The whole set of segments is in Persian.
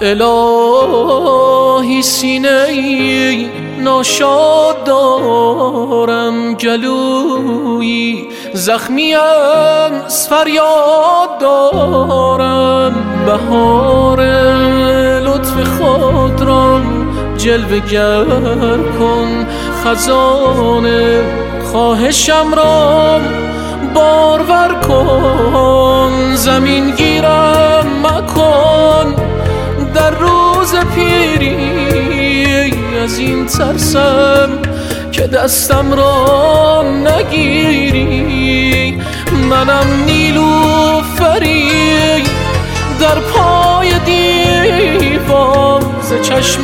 الهی سینه‌ای ناشاد دارم، گلویی زخمی از فریاد دارم. بهار لطف خود را جلوه گر کن، خزان خواهشم را بارور کن. زمین گیرم مکن در روز پیری، از این ترسم که دستم را نگیری. منم نیلوفری در پای دیوار، ز چشم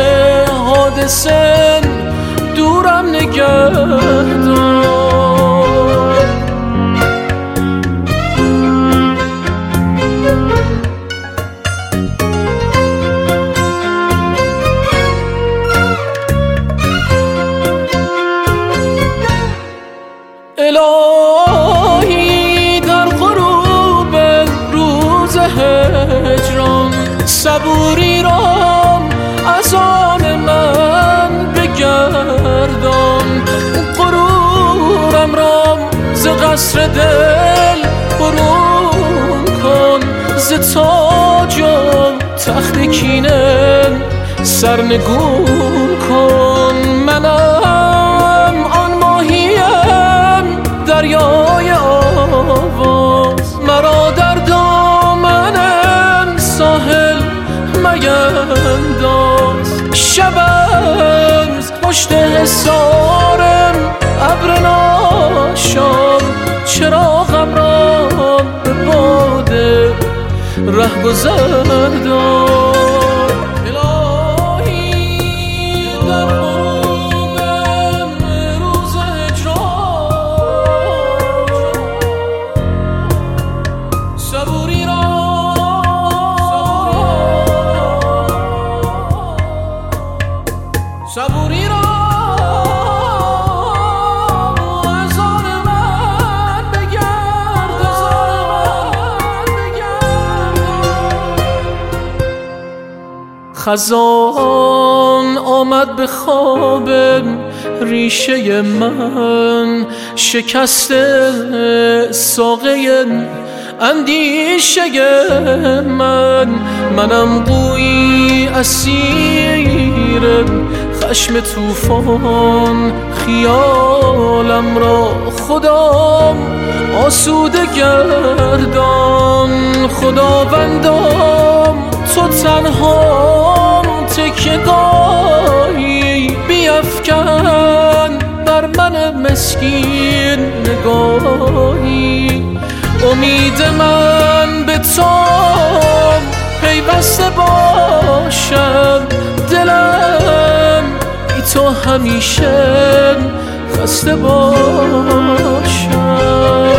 حادثه دورم نگهدار. الهی در غروب روز هجران، صبوری را از آن من بگردان. غرورم را ز قصر دل برون کن، ز تاج و تخت کینه سرنگون کن. منم آن ماهیم دریای آواز، مرا در دامن ساحل مینداز. شبم پشت حصارم ابر ناشام، چراغم را به باد رهگذر دار. صبوری را از آن من بگرد. خزان آمد به خواب ریشه من، شکسته ساقه اندیشه من. منم گویی اسیر خشم طوفان، خیالم را خدام آسوده گردان. خداوندام تو تنهام تکیه‌گاهی، بیفکن بر من مسکین نگاهی. امید من به تو پیوسته باشم، دلم بی تو همیشه خسته باشم.